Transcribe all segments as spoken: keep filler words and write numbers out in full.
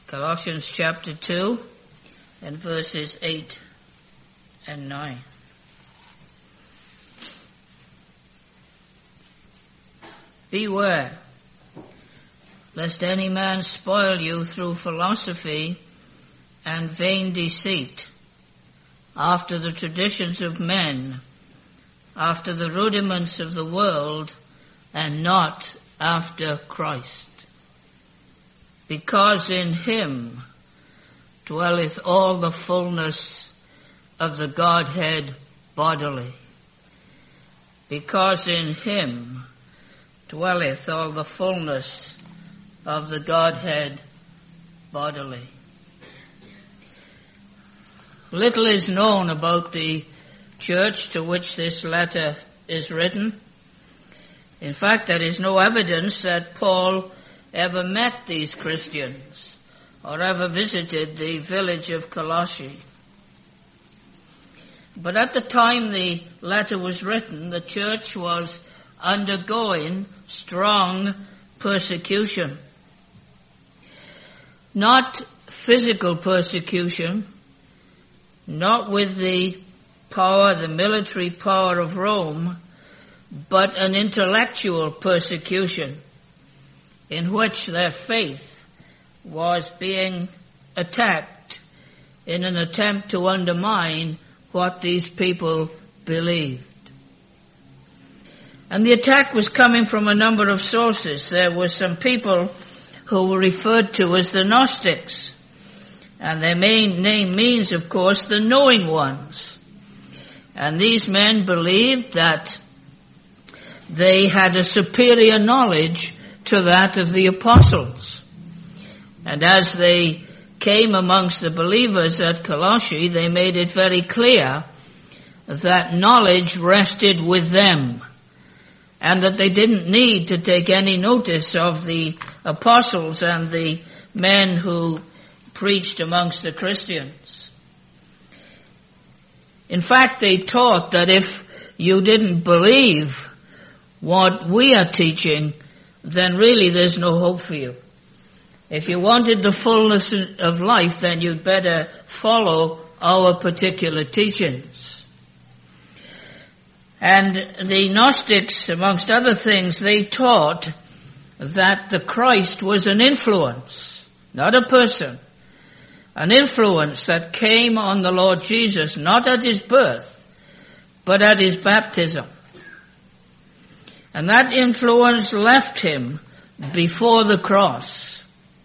Colossians chapter two and verses eight and nine. Beware, lest any man spoil you through philosophy and vain deceit, after the traditions of men, after the rudiments of the world, and not after Christ. Because in him dwelleth all the fullness of the Godhead bodily. Because in him dwelleth all the fullness of the Godhead bodily. Little is known about the church to which this letter is written. In fact, there is no evidence that Paul ever met these Christians or ever visited the village of Colossae. But at the time the letter was written, the church was undergoing strong persecution. Not physical persecution, not with the power, the military power of Rome, but an intellectual persecution in which their faith was being attacked in an attempt to undermine what these people believed. And the attack was coming from a number of sources. There were some people who were referred to as the Gnostics. And their main name means, of course, the knowing ones. And these men believed that they had a superior knowledge to that of the apostles. And as they came amongst the believers at Colossae, they made it very clear that knowledge rested with them, and that they didn't need to take any notice of the apostles and the men who preached amongst the Christians. In fact, they taught that if you didn't believe what we are teaching, then really there's no hope for you. If you wanted the fullness of life, then you'd better follow our particular teachings. And the Gnostics, amongst other things, they taught that the Christ was an influence, not a person. An influence that came on the Lord Jesus, not at his birth, but at his baptism. And that influence left him before the cross,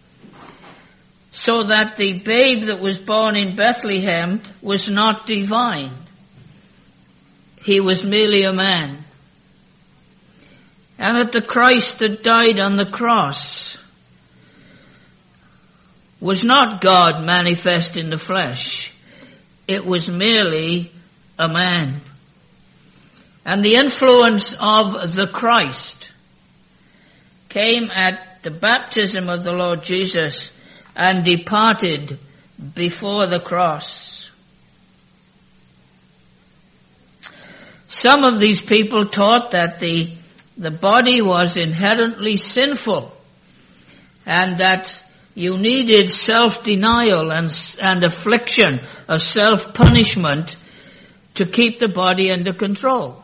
so that the babe that was born in Bethlehem was not divine. He was merely a man. And that the Christ that died on the cross was not God manifest in the flesh. It was merely a man. And the influence of the Christ came at the baptism of the Lord Jesus and departed before the cross. Some of these people taught that the, the body was inherently sinful and that you needed self-denial and, and affliction, a self-punishment to keep the body under control.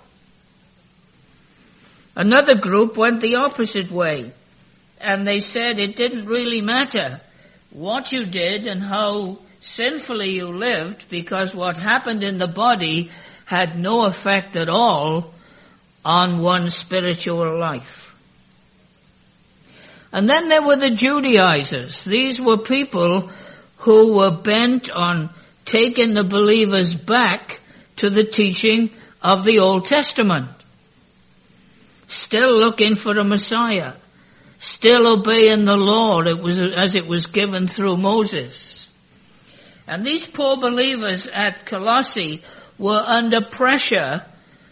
Another group went the opposite way, and they said it didn't really matter what you did and how sinfully you lived, because what happened in the body had no effect at all on one's spiritual life. And then there were the Judaizers. These were people who were bent on taking the believers back to the teaching of the Old Testament. Still looking for a Messiah. Still obeying the law it was, as it was given through Moses. And these poor believers at Colossae were under pressure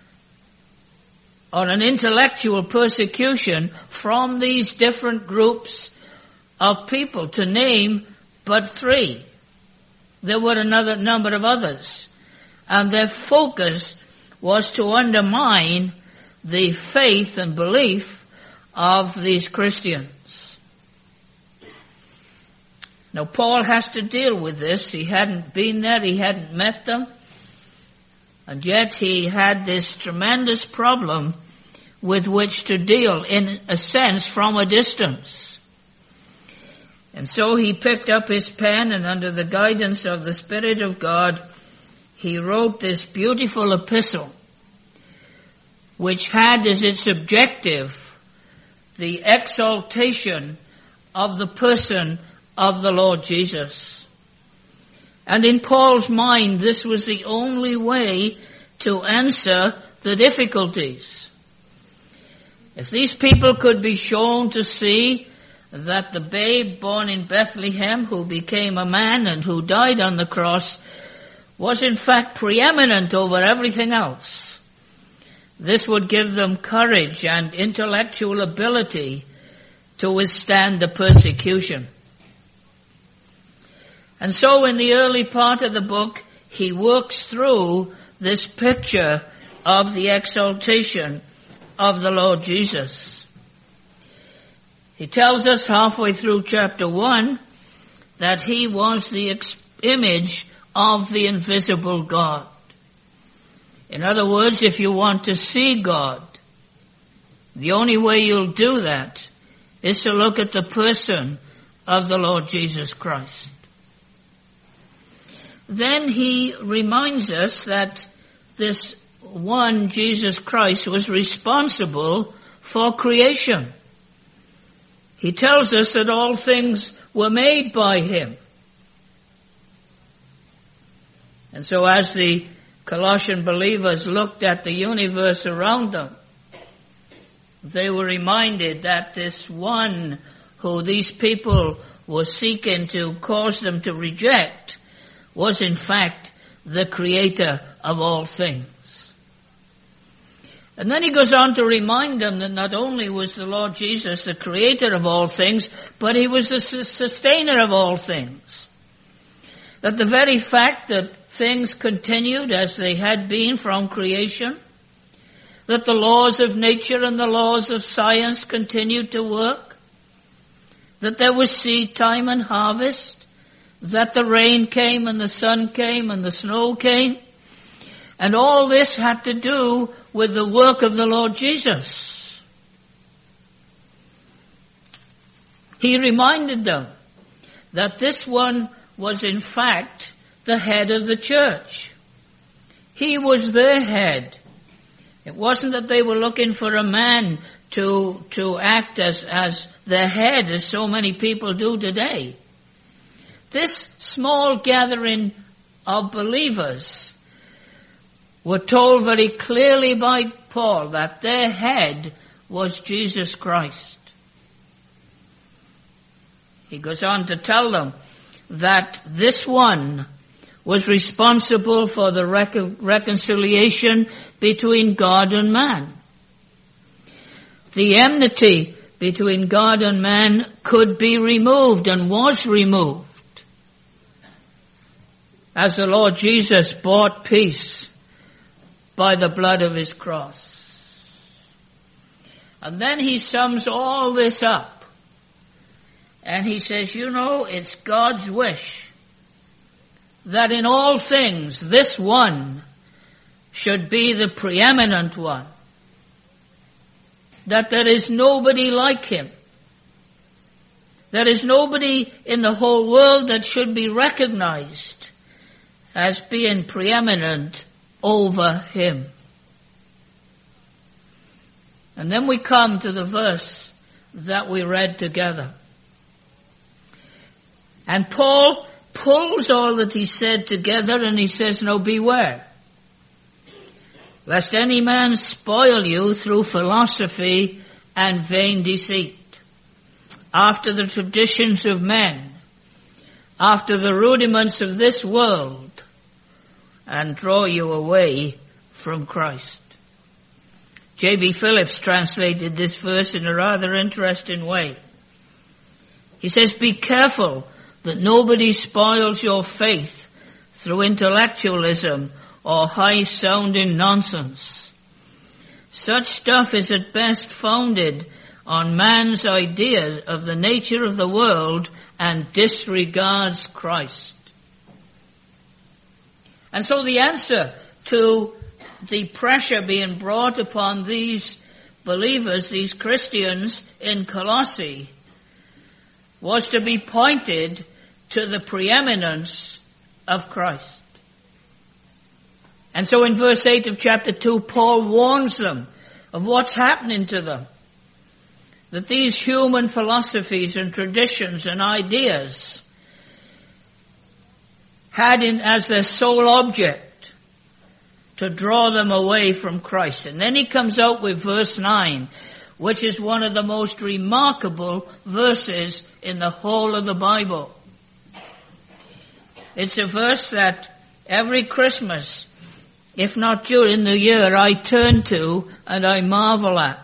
on an intellectual persecution from these different groups of people, to name but three. There were another number of others. And their focus was to undermine the faith and belief of these Christians. Now Paul has to deal with this. He hadn't been there, he hadn't met them, and yet he had this tremendous problem with which to deal, in a sense, from a distance. And so he picked up his pen, and under the guidance of the Spirit of God, he wrote this beautiful epistle, which had as its objective the exaltation of the person of the Lord Jesus. And in Paul's mind, this was the only way to answer the difficulties. If these people could be shown to see that the babe born in Bethlehem, who became a man and who died on the cross, was in fact preeminent over everything else, this would give them courage and intellectual ability to withstand the persecution. And so in the early part of the book, he works through this picture of the exaltation of the Lord Jesus. He tells us halfway through chapter one that he was the ex- image of the invisible God. In other words, if you want to see God, the only way you'll do that is to look at the person of the Lord Jesus Christ. Then he reminds us that this one, Jesus Christ, was responsible for creation. He tells us that all things were made by him. And so as the Colossian believers looked at the universe around them, they were reminded that this one who these people were seeking to cause them to reject was in fact the creator of all things. And then he goes on to remind them that not only was the Lord Jesus the creator of all things, but he was the sustainer of all things. That the very fact that things continued as they had been from creation, that the laws of nature and the laws of science continued to work, that there was seed time and harvest, that the rain came and the sun came and the snow came, and all this had to do with the work of the Lord Jesus. He reminded them that this one was in fact the head of the church. He was their head. It wasn't that they were looking for a man to, to act as, as their head, as so many people do today. This small gathering of believers were told very clearly by Paul that their head was Jesus Christ. He goes on to tell them that this one was responsible for the recon- reconciliation between God and man. The enmity between God and man could be removed and was removed as the Lord Jesus bought peace by the blood of his cross. And then he sums all this up and he says, you know, it's God's wish that in all things this one should be the preeminent one, that there is nobody like him. There is nobody in the whole world that should be recognized as being preeminent over him. And then we come to the verse that we read together. And Paul pulls all that he said together and he says, now beware, lest any man spoil you through philosophy and vain deceit, after the traditions of men, after the rudiments of this world, and draw you away from Christ. J B Phillips translated this verse in a rather interesting way. He says, be careful that nobody spoils your faith through intellectualism or high-sounding nonsense. Such stuff is at best founded on man's idea of the nature of the world and disregards Christ. And so the answer to the pressure being brought upon these believers, these Christians in Colossae, was to be pointed to the preeminence of Christ. And so in verse eight of chapter two, Paul warns them of what's happening to them. That these human philosophies and traditions and ideas had in, as their sole object to draw them away from Christ. And then he comes out with verse nine, which is one of the most remarkable verses in the whole of the Bible. It's a verse that every Christmas, if not during the year, I turn to and I marvel at.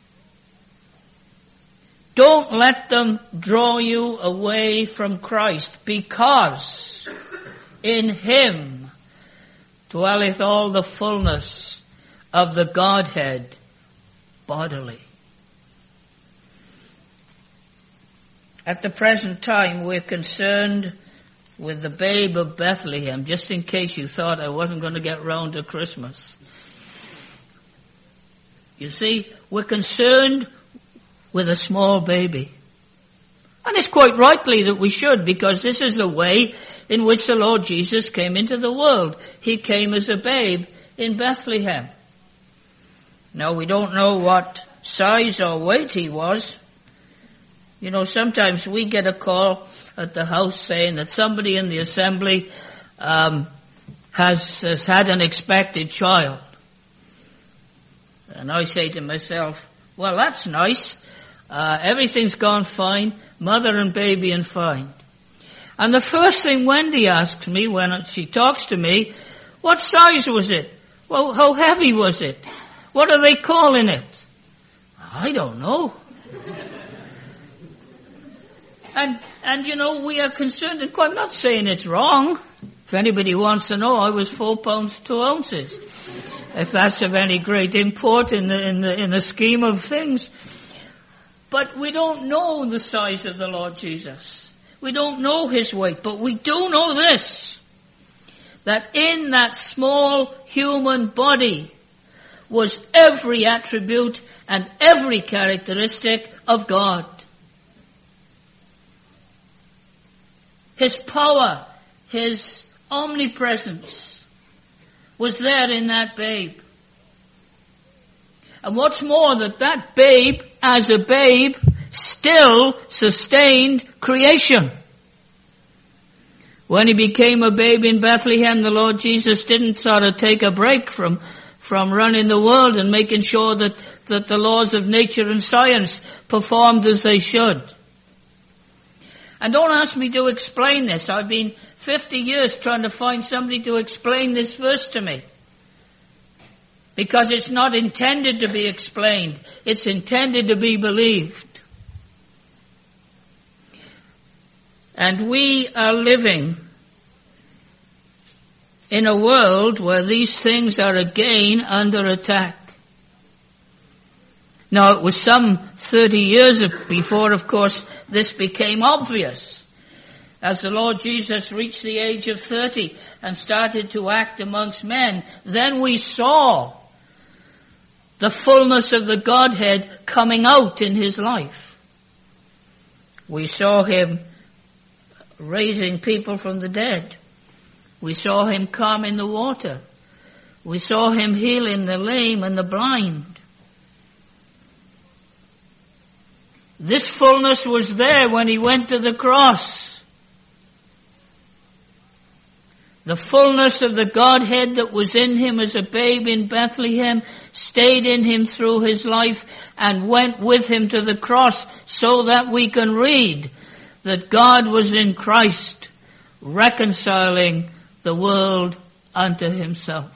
Don't let them draw you away from Christ, because in him dwelleth all the fullness of the Godhead bodily. At the present time, we're concerned with the babe of Bethlehem, just in case you thought I wasn't going to get round to Christmas. You see, we're concerned with a small baby. And it's quite rightly that we should, because this is the way in which the Lord Jesus came into the world. He came as a babe in Bethlehem. Now, we don't know what size or weight he was. You know, sometimes we get a call at the house saying that somebody in the assembly um, has, has had an expected child. And I say to myself, well, that's nice. Uh, everything's gone fine. Mother and baby and fine. And the first thing Wendy asks me when she talks to me, what size was it? Well, how heavy was it? What are they calling it? I don't know. and, and you know, we are concerned, and I'm not saying it's wrong. If anybody wants to know, I was four pounds, two ounces. If that's of any great import in the, in the, in the scheme of things. But we don't know the size of the Lord Jesus. We don't know his weight, but we do know this, that in that small human body was every attribute and every characteristic of God. His power, his omnipresence was there in that babe. And what's more, that that babe, as a babe, still sustained creation. When he became a babe in Bethlehem, the Lord Jesus didn't sort of take a break from, from running the world and making sure that, that the laws of nature and science performed as they should. And don't ask me to explain this. I've been fifty years trying to find somebody to explain this verse to me. Because it's not intended to be explained. It's intended to be believed. And we are living in a world where these things are again under attack. Now, it was some thirty years before, of course, this became obvious. As the Lord Jesus reached the age of thirty and started to act amongst men, then we saw the fullness of the Godhead coming out in his life. We saw him raising people from the dead. We saw him calming the water. We saw him healing the lame and the blind. This fullness was there when he went to the cross. The fullness of the Godhead that was in him as a babe in Bethlehem stayed in him through his life and went with him to the cross, so that we can read that God was in Christ reconciling the world unto himself.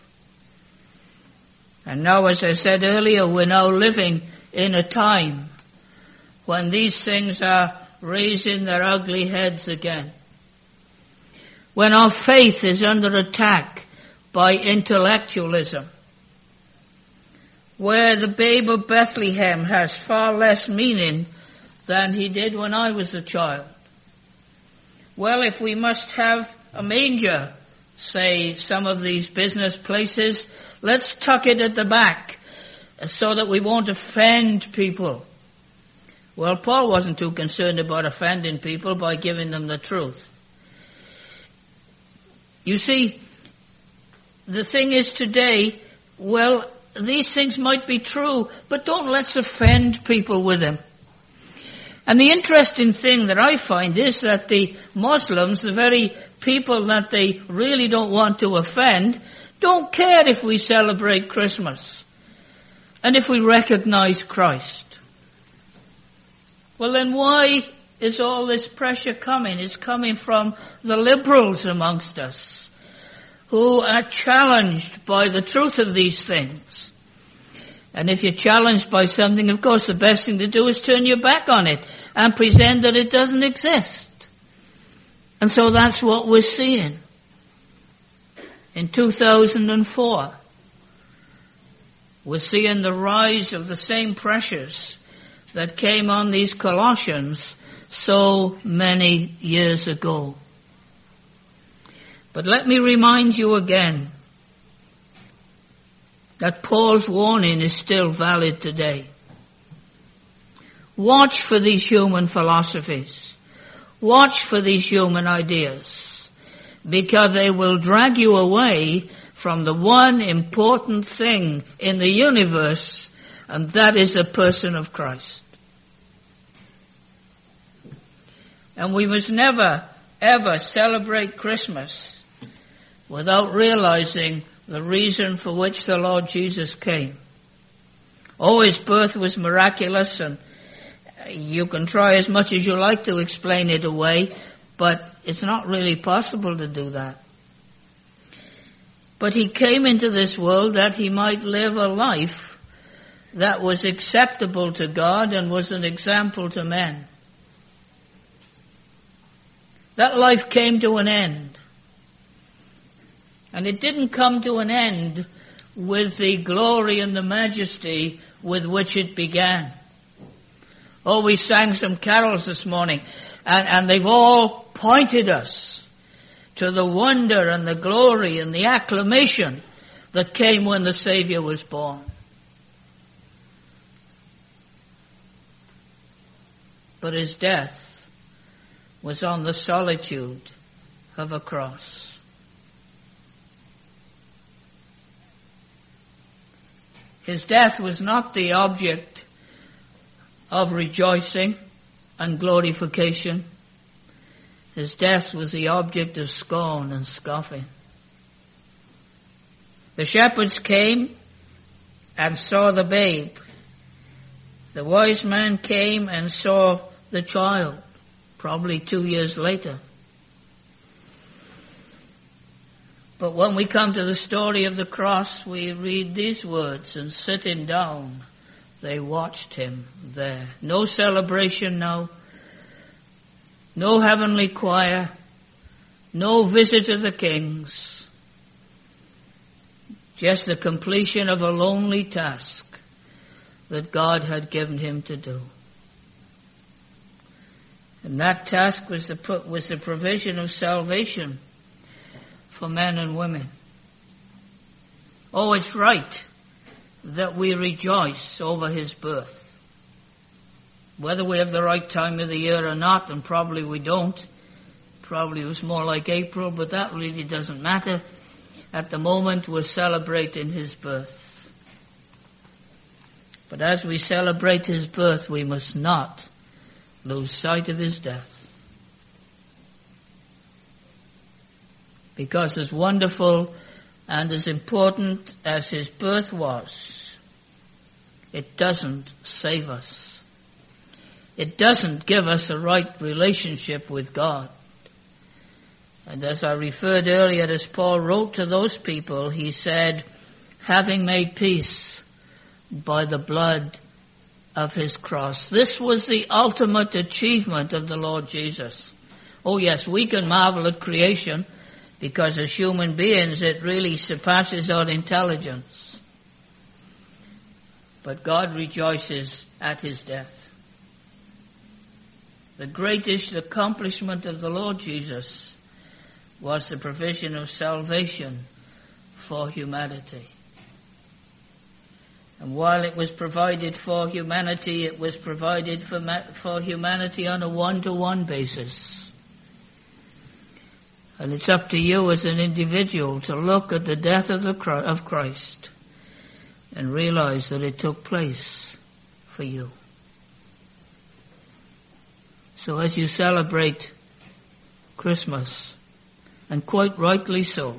And now, as I said earlier, we're now living in a time when these things are raising their ugly heads again. When our faith is under attack by intellectualism. where the babe of Bethlehem has far less meaning than he did when I was a child. Well, if we must have a manger, say some of these business places, let's tuck it at the back so that we won't offend people. Well, Paul wasn't too concerned about offending people by giving them the truth. You see, the thing is today, well, these things might be true, but don't let's offend people with them. And the interesting thing that I find is that the Muslims, the very people that they really don't want to offend, don't care if we celebrate Christmas and if we recognize Christ. Well, then why is all this pressure coming? It's coming from the liberals amongst us who are challenged by the truth of these things. And if you're challenged by something, of course, the best thing to do is turn your back on it and pretend that it doesn't exist. And so that's what we're seeing. In two thousand four, we're seeing the rise of the same pressures that came on these Colossians so many years ago. But let me remind you again that Paul's warning is still valid today. Watch for these human philosophies. Watch for these human ideas, because they will drag you away from the one important thing in the universe, and that is the person of Christ. And we must never, ever celebrate Christmas without realizing the reason for which the Lord Jesus came. Oh, his birth was miraculous, and you can try as much as you like to explain it away, but it's not really possible to do that. But he came into this world that he might live a life that was acceptable to God and was an example to men. That life came to an end. And it didn't come to an end with the glory and the majesty with which it began. Oh, we sang some carols this morning, and, and they've all pointed us to the wonder and the glory and the acclamation that came when the Savior was born. But his death was on the solitude of a cross. His death was not the object of rejoicing and glorification. His death was the object of scorn and scoffing. The shepherds came and saw the babe. The wise man came and saw the child, probably two years later. But when we come to the story of the cross, we read these words, and sitting down, they watched him there. No celebration now, no heavenly choir, no visit of the kings, just the completion of a lonely task that God had given him to do. And that task was the, was the provision of salvation for men and women. Oh, it's right that we rejoice over his birth. Whether we have the right time of the year or not, and probably we don't. Probably it was more like April, but that really doesn't matter. At the moment, we're celebrating his birth. But as we celebrate his birth, we must not lose sight of his death. Because as wonderful and as important as his birth was, it doesn't save us. It doesn't give us a right relationship with God. And as I referred earlier, as Paul wrote to those people, he said, having made peace by the blood of his cross. This was the ultimate achievement of the Lord Jesus. Oh yes, we can marvel at creation, because as human beings it really surpasses our intelligence. but God rejoices at his death. The greatest accomplishment of the Lord Jesus was the provision of salvation for humanity. And while it was provided for humanity, it was provided for, for humanity on a one-to-one basis. And it's up to you as an individual to look at the death of, the, of Christ and realize that it took place for you. So as you celebrate Christmas, and quite rightly so,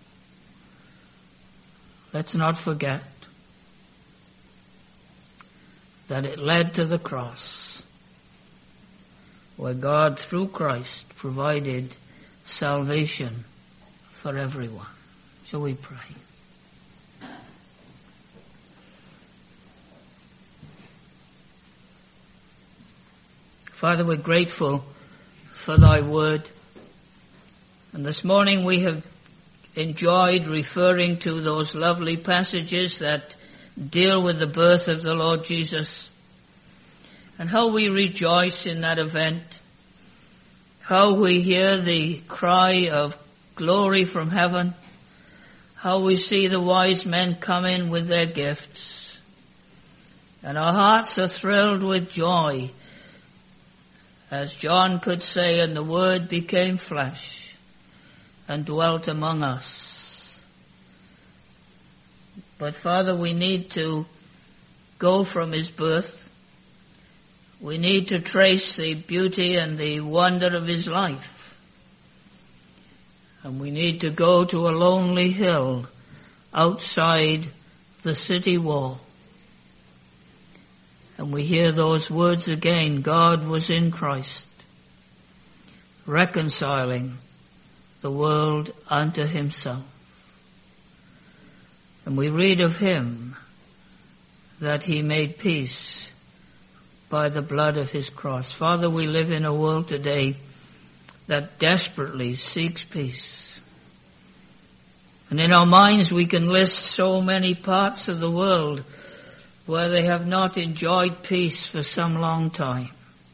let's not forget that it led to the cross, where God, through Christ, provided salvation for everyone. Shall we pray? Father, we're grateful for thy word. And this morning we have enjoyed referring to those lovely passages that deal with the birth of the Lord Jesus, and how we rejoice in that event, how we hear the cry of glory from heaven, how we see the wise men come in with their gifts, and our hearts are thrilled with joy, as John could say, and the Word became flesh and dwelt among us. But Father, we need to go from his birth. We need to trace the beauty and the wonder of his life. And we need to go to a lonely hill outside the city wall. And we hear those words again, God was in Christ, reconciling the world unto himself. And we read of him that he made peace by the blood of his cross. Father, we live in a world today that desperately seeks peace. And in our minds we can list so many parts of the world where they have not enjoyed peace for some long time.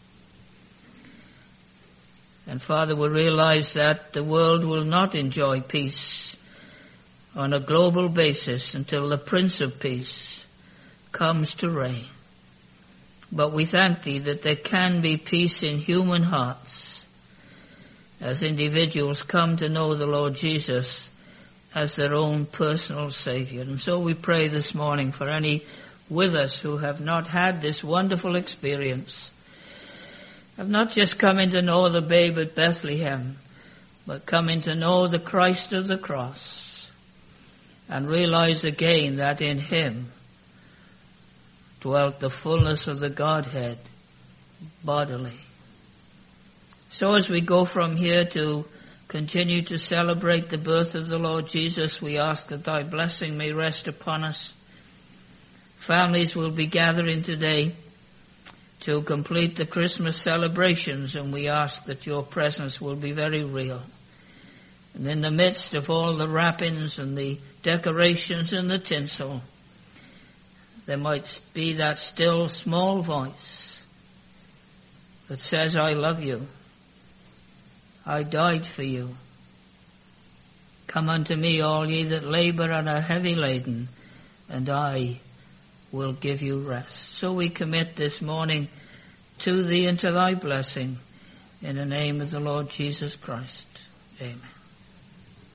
And Father, we realize that the world will not enjoy peace on a global basis until the Prince of Peace comes to reign. But we thank thee that there can be peace in human hearts as individuals come to know the Lord Jesus as their own personal Savior. And so we pray this morning for any with us who have not had this wonderful experience, have not just come in to know the babe at Bethlehem, but come in to know the Christ of the cross and realize again that in him dwelt the fullness of the Godhead bodily. So as we go from here to continue to celebrate the birth of the Lord Jesus, we ask that thy blessing may rest upon us. Families will be gathering today to complete the Christmas celebrations, and we ask that your presence will be very real. And in the midst of all the wrappings and the decorations and the tinsel, there might be that still small voice that says, I love you. I died for you. Come unto me, all ye that labor and are heavy laden, and I will give you rest. So we commit this morning to thee and to thy blessing in the name of the Lord Jesus Christ. Amen.